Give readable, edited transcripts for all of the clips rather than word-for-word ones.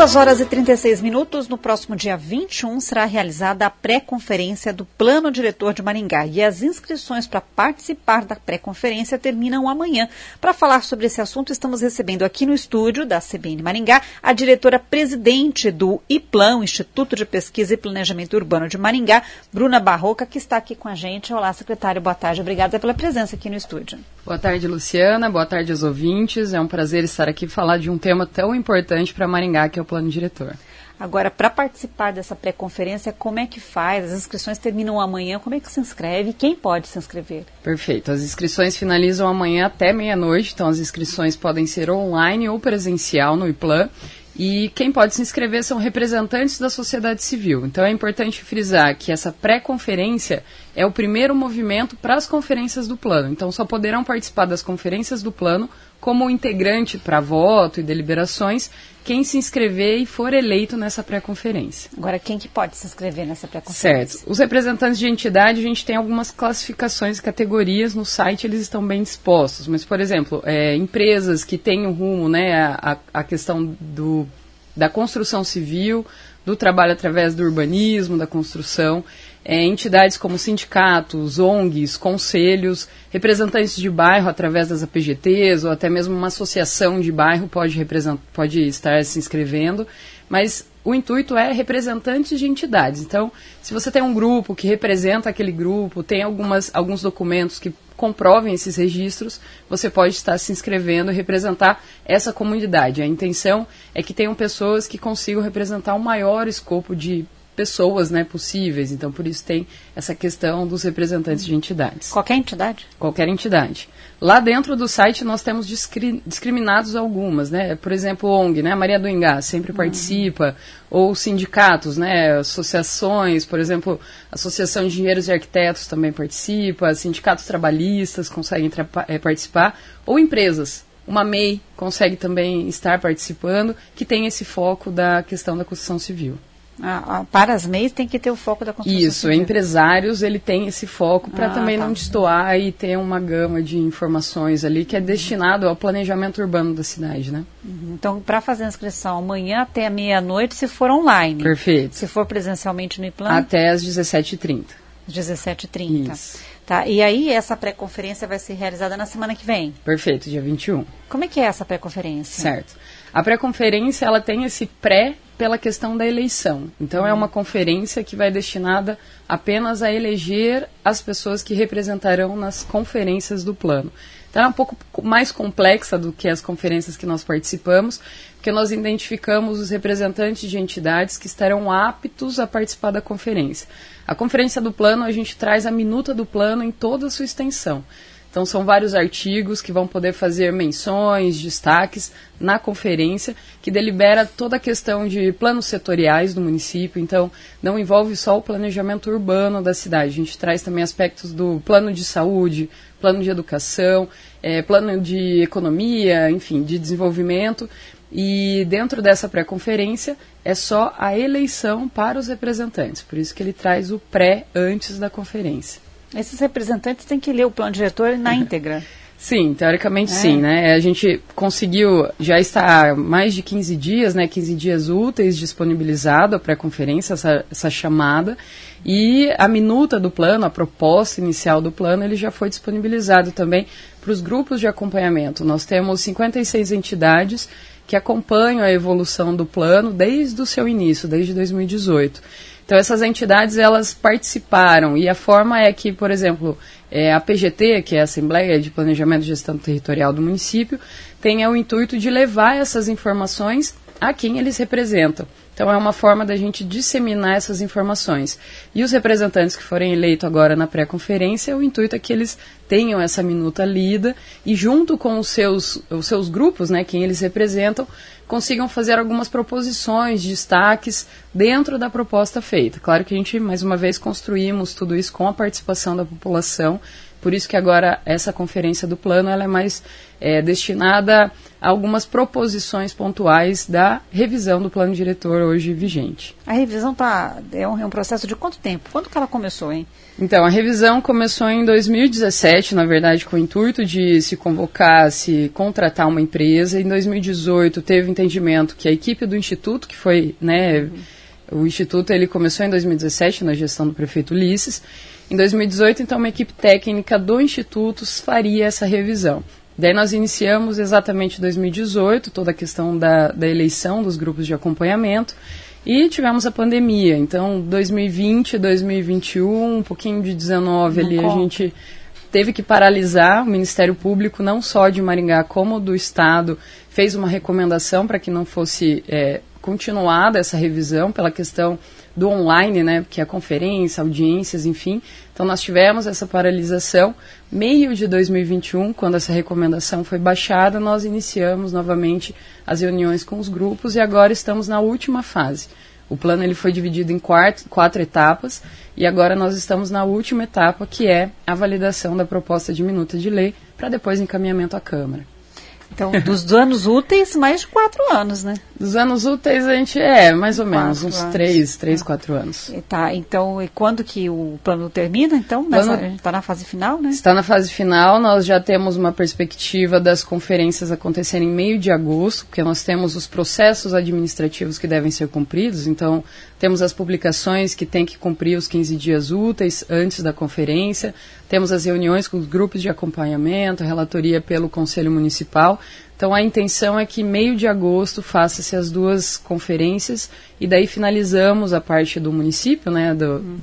2h36. No próximo dia 21 será realizada a pré-conferência do Plano Diretor de Maringá e as inscrições para participar da pré-conferência terminam amanhã. Para falar sobre esse assunto, estamos recebendo aqui no estúdio da CBN Maringá a diretora-presidente do IPLAN, Instituto de Pesquisa e Planejamento Urbano de Maringá, Bruna Barroca, que está aqui com a gente. Olá, secretário, boa tarde. Obrigada pela presença aqui no estúdio. Boa tarde, Luciana. Boa tarde aos ouvintes. É um prazer estar aqui e falar de um tema tão importante para Maringá, que é o Plano Diretor. Agora, para participar dessa pré-conferência, como é que faz? As inscrições terminam amanhã, como é que se inscreve? Quem pode se inscrever? Perfeito. As inscrições finalizam amanhã até meia-noite, então as inscrições podem ser online ou presencial no IPLAN. E quem pode se inscrever são representantes da sociedade civil. Então é importante frisar que essa pré-conferência é o primeiro movimento para as conferências do plano. Então só poderão participar das conferências do plano como integrante para voto e deliberações quem se inscrever e for eleito nessa pré-conferência. Agora, quem que pode se inscrever nessa pré-conferência? Certo. Os representantes de entidade, a gente tem algumas classificações e categorias no site, eles estão bem dispostos. Mas, por exemplo, empresas que têm o rumo, né, a questão da construção civil, do trabalho através do urbanismo, da construção, entidades como sindicatos, ONGs, conselhos, representantes de bairro através das APGTs ou até mesmo uma associação de bairro pode estar se inscrevendo, mas o intuito é representantes de entidades. Então, se você tem um grupo que representa aquele grupo, tem alguns documentos que comprovem esses registros, você pode estar se inscrevendo e representar essa comunidade. A intenção é que tenham pessoas que consigam representar um maior escopo de pessoas, né, possíveis. Então, por isso tem essa questão dos representantes de entidades. Qualquer entidade? Qualquer entidade. Lá dentro do site nós temos discriminados algumas, né? Por exemplo, ONG, né? Maria do Ingá sempre participa, ou sindicatos, né? Associações, por exemplo, Associação de Engenheiros e Arquitetos também participa, sindicatos trabalhistas conseguem participar, ou empresas. Uma MEI consegue também estar participando, que tem esse foco da questão da construção civil. Para as MEIs tem que ter o foco da construção Isso, civil. Empresários, ele tem esse foco para também não destoar e ter uma gama de informações ali que é destinado ao planejamento urbano da cidade, né? Então, para fazer a inscrição amanhã até a meia-noite, se for online. Perfeito. Se for presencialmente no IPLAN? Até às 17h30. 17h30. Isso. Tá, e aí essa pré-conferência vai ser realizada na semana que vem? Perfeito, dia 21. Como é que é essa pré-conferência? Certo. A pré-conferência, ela tem esse pré pela questão da eleição. Então, é uma conferência que vai destinada apenas a eleger as pessoas que representarão nas conferências do plano. Então, é um pouco mais complexa do que as conferências que nós participamos, porque nós identificamos os representantes de entidades que estarão aptos a participar da conferência. A conferência do plano, a gente traz a minuta do plano em toda a sua extensão. Então, são vários artigos que vão poder fazer menções, destaques na conferência, que delibera toda a questão de planos setoriais do município. Então, não envolve só o planejamento urbano da cidade. A gente traz também aspectos do plano de saúde, plano de educação, plano de economia, enfim, de desenvolvimento. E dentro dessa pré-conferência é só a eleição para os representantes. Por isso que ele traz o pré antes da conferência. Esses representantes têm que ler o plano diretor na íntegra? Sim, teoricamente sim, né? A gente conseguiu, já está há mais de 15 dias, né? 15 dias úteis disponibilizado a pré-conferência, essa chamada, e a minuta do plano, a proposta inicial do plano, ele já foi disponibilizado também para os grupos de acompanhamento. Nós temos 56 entidades que acompanham a evolução do plano desde o seu início, desde 2018. Então, essas entidades, elas participaram, e a forma é que, por exemplo, a PGT, que é a Assembleia de Planejamento e Gestão Territorial do município, tenha o intuito de levar essas informações a quem eles representam. Então, é uma forma da gente disseminar essas informações. E os representantes que forem eleitos agora na pré-conferência, o intuito é que eles tenham essa minuta lida e, junto com os seus grupos, né, quem eles representam, consigam fazer algumas proposições, destaques dentro da proposta feita. Claro que a gente, mais uma vez, construímos tudo isso com a participação da população. Por isso que agora essa conferência do plano ela é mais destinada a algumas proposições pontuais da revisão do plano diretor hoje vigente. A revisão é um processo de quanto tempo? Quando que ela começou, hein? Então, a revisão começou em 2017, na verdade, com o intuito de se convocar, se contratar uma empresa. Em 2018, teve entendimento que a equipe do Instituto, que foi, o Instituto ele começou em 2017, na gestão do prefeito Ulisses. Em 2018, então, uma equipe técnica do Instituto faria essa revisão. Daí nós iniciamos exatamente em 2018, toda a questão da eleição dos grupos de acompanhamento. E tivemos a pandemia, então 2020, 2021, um pouquinho de 19 ali, a gente teve que paralisar. O Ministério Público, não só de Maringá como do Estado, fez uma recomendação para que não fosse continuada essa revisão pela questão do online, né, que é a conferência, audiências, enfim. Então nós tivemos essa paralisação. Meio de 2021, quando essa recomendação foi baixada, nós iniciamos novamente as reuniões com os grupos e agora estamos na última fase. O plano ele foi dividido em quatro etapas e agora nós estamos na última etapa, que é a validação da proposta de minuta de lei para depois encaminhamento à Câmara. Então, dos anos úteis, mais de 4 anos, né? Dos anos úteis, a gente mais ou menos, uns 4 anos. Tá, então, e quando que o plano termina, então? A gente está na fase final, né? Está na fase final, nós já temos uma perspectiva das conferências acontecerem em meio de agosto, porque nós temos os processos administrativos que devem ser cumpridos, então temos as publicações que têm que cumprir os 15 dias úteis antes da conferência, temos as reuniões com os grupos de acompanhamento, a relatoria pelo Conselho Municipal. Então, a intenção é que meio de agosto faça-se as 2 conferências e daí finalizamos a parte do município, né,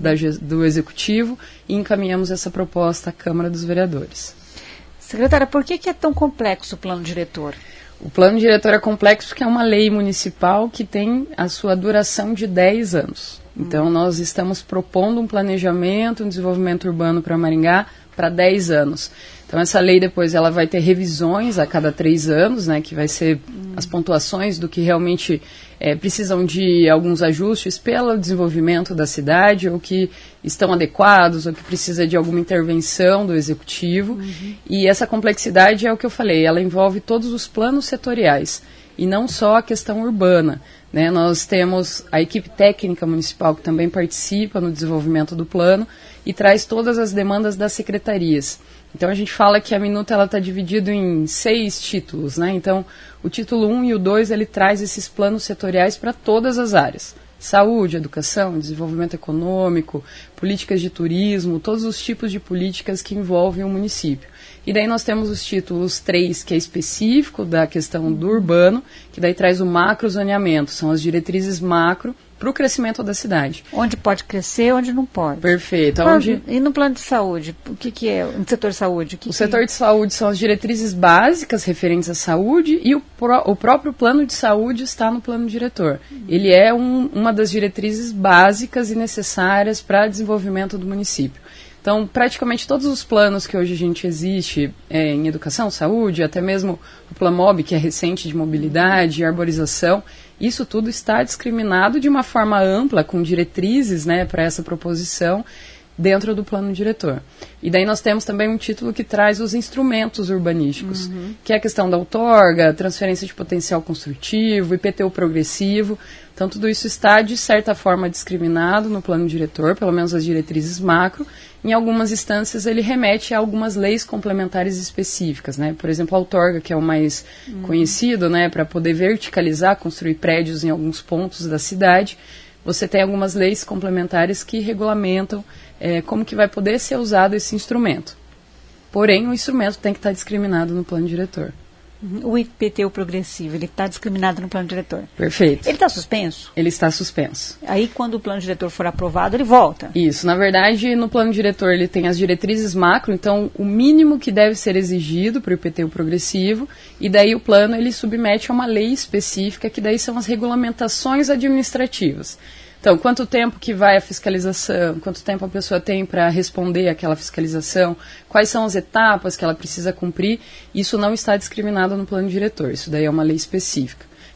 do Executivo, e encaminhamos essa proposta à Câmara dos Vereadores. Secretária, por que é tão complexo o plano diretor? O plano diretor é complexo porque é uma lei municipal que tem a sua duração de 10 anos. Então, nós estamos propondo um planejamento, um desenvolvimento urbano para Maringá para 10 anos. Então, essa lei depois ela vai ter revisões a cada 3 anos, né, que vai ser as pontuações do que realmente precisam de alguns ajustes pelo desenvolvimento da cidade, ou que estão adequados, ou que precisa de alguma intervenção do Executivo. E essa complexidade é o que eu falei, ela envolve todos os planos setoriais, e não só a questão urbana. Né? Nós temos a equipe técnica municipal que também participa no desenvolvimento do plano e traz todas as demandas das secretarias. Então a gente fala que a minuta está dividida em 6 títulos, né? Então o título 1 e o 2 ele traz esses planos setoriais para todas as áreas. Saúde, educação, desenvolvimento econômico, políticas de turismo, todos os tipos de políticas que envolvem o município. E daí nós temos os títulos 3, que é específico da questão do urbano, que daí traz o macrozoneamento, são as diretrizes macro para o crescimento da cidade. Onde pode crescer, onde não pode. Perfeito. E no plano de saúde, o que é? No setor de saúde? O setor de saúde são as diretrizes básicas referentes à saúde e o próprio plano de saúde está no plano diretor. Ele é uma das diretrizes básicas e necessárias para o desenvolvimento do município. Então, praticamente todos os planos que hoje a gente existe em educação, saúde, até mesmo o Plamob, que é recente, de mobilidade, arborização, isso tudo está discriminado de uma forma ampla, com diretrizes, né, para essa proposição dentro do plano diretor. E daí nós temos também um título que traz os instrumentos urbanísticos, que é a questão da outorga, transferência de potencial construtivo, IPTU progressivo. Então, tudo isso está, de certa forma, discriminado no plano diretor, pelo menos as diretrizes macro. Em algumas instâncias, ele remete a algumas leis complementares específicas, né? Por exemplo, a outorga, que é o mais conhecido, né, para poder verticalizar, construir prédios em alguns pontos da cidade. Você tem algumas leis complementares que regulamentam como que vai poder ser usado esse instrumento. Porém, o instrumento tem que estar discriminado no plano diretor. O IPTU progressivo, ele está discriminado no plano diretor. Perfeito. Ele está suspenso? Ele está suspenso. Aí, quando o plano diretor for aprovado, ele volta? Isso. Na verdade, no plano diretor, ele tem as diretrizes macro, então, o mínimo que deve ser exigido para o IPTU progressivo, e daí o plano, ele submete a uma lei específica, que daí são as regulamentações administrativas. Então, quanto tempo que vai a fiscalização, quanto tempo a pessoa tem para responder àquela fiscalização, quais são as etapas que ela precisa cumprir, isso não está discriminado no plano diretor, isso daí é uma lei específica.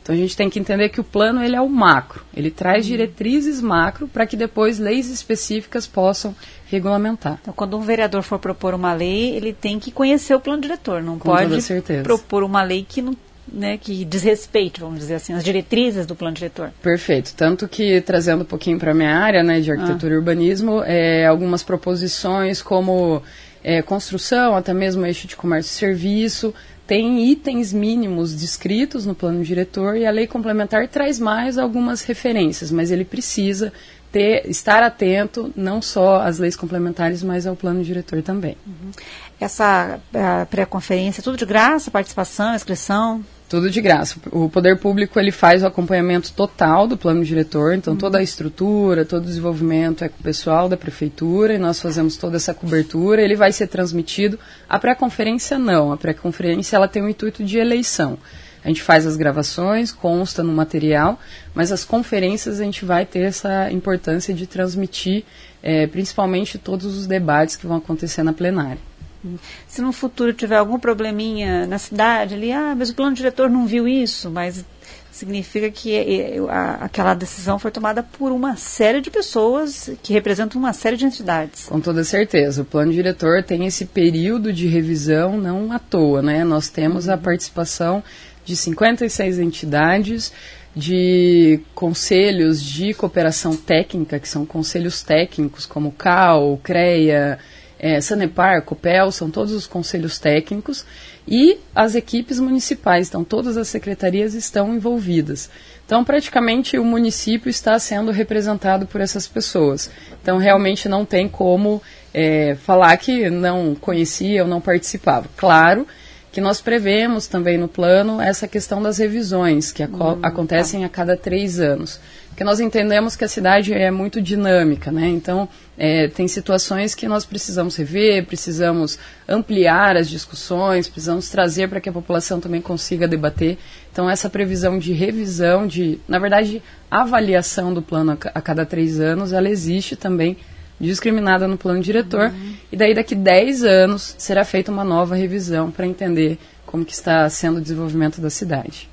Então a gente tem que entender que o plano ele é o macro, ele traz diretrizes macro para que depois leis específicas possam regulamentar. Então, quando um vereador for propor uma lei, ele tem que conhecer o plano diretor, não Com pode toda certeza. propor uma lei que não, né, que desrespeite, vamos dizer assim, as diretrizes do plano diretor. Perfeito. Tanto que, trazendo um pouquinho para a minha área, né, de arquitetura e urbanismo, algumas proposições como construção, até mesmo eixo de comércio e serviço, tem itens mínimos descritos no plano diretor e a lei complementar traz mais algumas referências, mas ele precisa estar atento não só às leis complementares, mas ao plano diretor também. Essa pré-conferência, tudo de graça, participação, inscrição? Tudo de graça. O Poder Público ele faz o acompanhamento total do plano diretor, então toda a estrutura, todo o desenvolvimento é com o pessoal da prefeitura e nós fazemos toda essa cobertura, ele vai ser transmitido. A pré-conferência não, a pré-conferência ela tem o intuito de eleição. A gente faz as gravações, consta no material, mas as conferências a gente vai ter essa importância de transmitir principalmente todos os debates que vão acontecer na plenária. Se no futuro tiver algum probleminha na cidade, ali, mas o plano diretor não viu isso, mas significa que aquela decisão foi tomada por uma série de pessoas que representam uma série de entidades. Com toda certeza. O plano diretor tem esse período de revisão não à toa, né? Nós temos a participação de 56 entidades, de conselhos de cooperação técnica, que são conselhos técnicos como o CAL, o CREA, Sanepar, Copel, são todos os conselhos técnicos e as equipes municipais, então todas as secretarias estão envolvidas. Então praticamente o município está sendo representado por essas pessoas. Então realmente não tem como falar que não conhecia ou não participava. Claro que nós prevemos também no plano essa questão das revisões, que acontecem a cada 3 anos. Porque nós entendemos que a cidade é muito dinâmica, né? Então, tem situações que nós precisamos rever, precisamos ampliar as discussões, precisamos trazer para que a população também consiga debater. Então, essa previsão de revisão, na verdade, avaliação do plano a cada 3 anos, ela existe também discriminada no plano diretor. E daí, daqui 10 anos, será feita uma nova revisão para entender como que está sendo o desenvolvimento da cidade.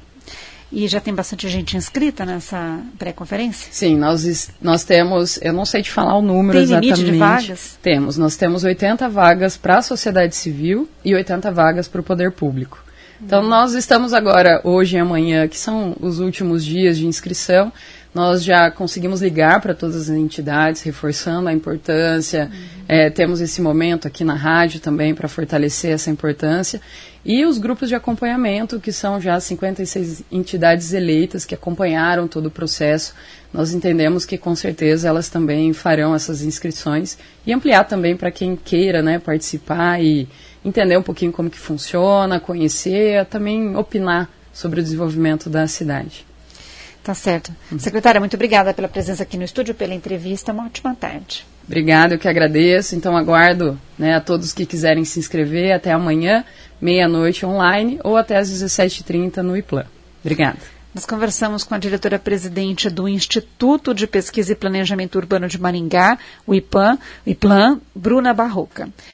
E já tem bastante gente inscrita nessa pré-conferência? Sim, nós temos, eu não sei te falar o número exatamente. Tem limite de vagas? Nós temos 80 vagas para a sociedade civil e 80 vagas para o poder público. Então nós estamos agora, hoje e amanhã, que são os últimos dias de inscrição, nós já conseguimos ligar para todas as entidades, reforçando a importância, temos esse momento aqui na rádio também para fortalecer essa importância, e os grupos de acompanhamento, que são já 56 entidades eleitas que acompanharam todo o processo, nós entendemos que com certeza elas também farão essas inscrições e ampliar também para quem queira, né, participar e entender um pouquinho como que funciona, conhecer, também opinar sobre o desenvolvimento da cidade. Tá certo. Secretária, muito obrigada pela presença aqui no estúdio, pela entrevista. Uma ótima tarde. Obrigada, eu que agradeço. Então aguardo, né, a todos que quiserem se inscrever até amanhã, meia-noite online ou até às 17h30 no IPLAN. Obrigada. Nós conversamos com a diretora-presidente do Instituto de Pesquisa e Planejamento Urbano de Maringá, o IPLAN, Bruna Barroca.